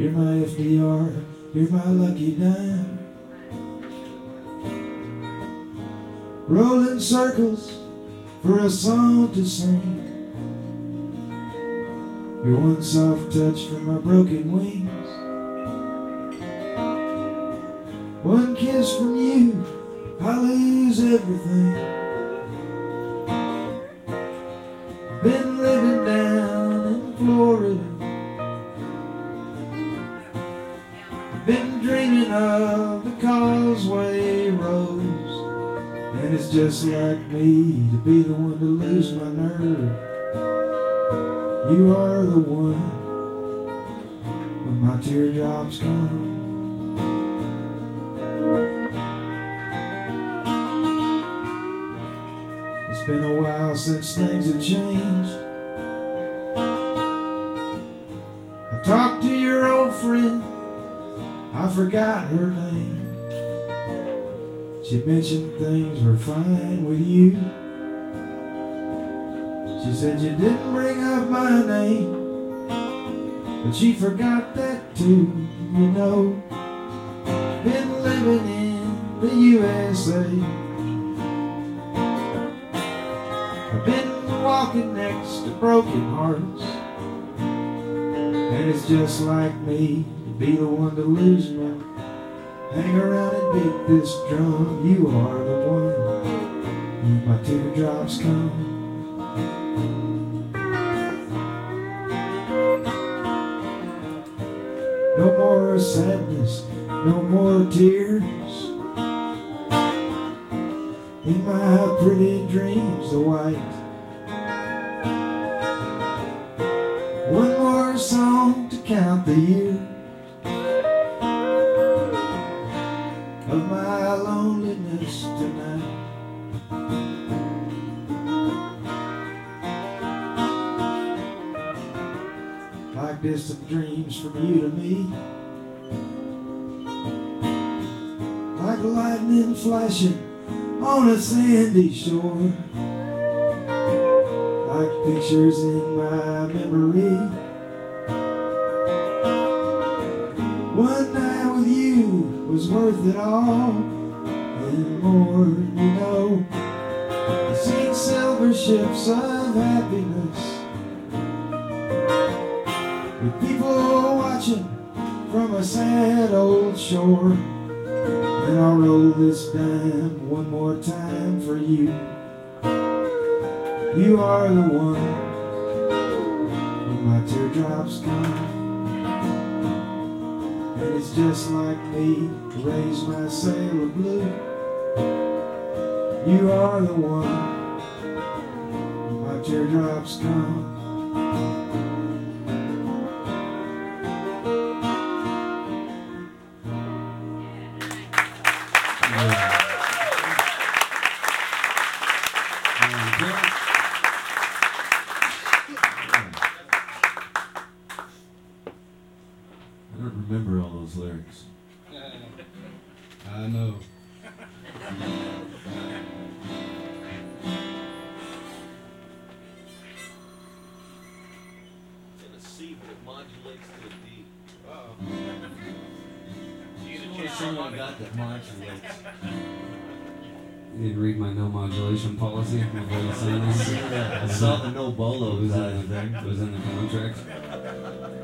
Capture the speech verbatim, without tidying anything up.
You're my F D R, you're my lucky dime. Rolling circles for a song to sing. You're one soft touch from my broken wings. One kiss from you, I lose everything. Been living down in Florida. Been dreaming of the Causeway Rose. And it's just like me to be the one to lose my nerve. You are the one when my teardrops come. It's been a while since things have changed. I talked to your old friend, I forgot her name. She mentioned things were fine with you. She said you didn't bring up my name, but she forgot that too, you know. Been living in the U S A. I've been walking next to broken hearts. And it's just like me to be the one to lose my. Hang around and beat this drum. You are the one when my teardrops come. No more sadness, no more tears. In my pretty dreams, the white. One more song to count the years of my loneliness tonight. Like distant dreams from you to me. Like lightning flashing on a sandy shore. Like pictures in my memory. One night with you was worth it all and more, you know. I've seen silver ships of happiness with people watching from a sad old shore. And I'll roll this dime one more time for you. You are the one when my teardrops come. And it's just like me to raise my sail of blue. You are the one when my teardrops come. I don't remember all those lyrics. I know. It's in a C, but it modulates to a D. Uh-oh. Someone got that modulates. You didn't read my no modulation policy? My buddy signed this. I saw the no bolo It was in thing. the, it was in the contract.